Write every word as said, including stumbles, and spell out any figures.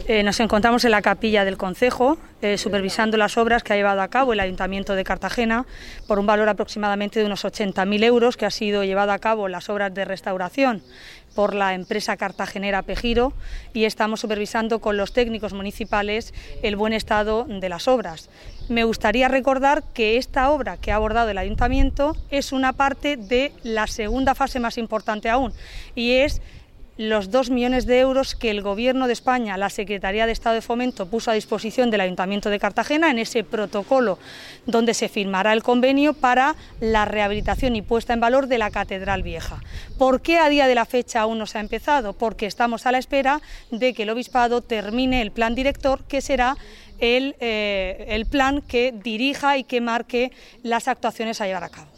Eh, nos encontramos en la capilla del concejo, eh, supervisando las obras que ha llevado a cabo el Ayuntamiento de Cartagena por un valor aproximadamente de unos ochenta mil euros, que ha sido llevado a cabo las obras de restauración por la empresa cartagenera Pejiro, y estamos supervisando con los técnicos municipales el buen estado de las obras. Me gustaría recordar que esta obra que ha abordado el Ayuntamiento es una parte de la segunda fase más importante aún, y es los dos millones de euros que el Gobierno de España, la Secretaría de Estado de Fomento, puso a disposición del Ayuntamiento de Cartagena en ese protocolo donde se firmará el convenio para la rehabilitación y puesta en valor de la Catedral Vieja. ¿Por qué a día de la fecha aún no se ha empezado? Porque estamos a la espera de que el Obispado termine el plan director, que será el, eh, el plan que dirija y que marque las actuaciones a llevar a cabo.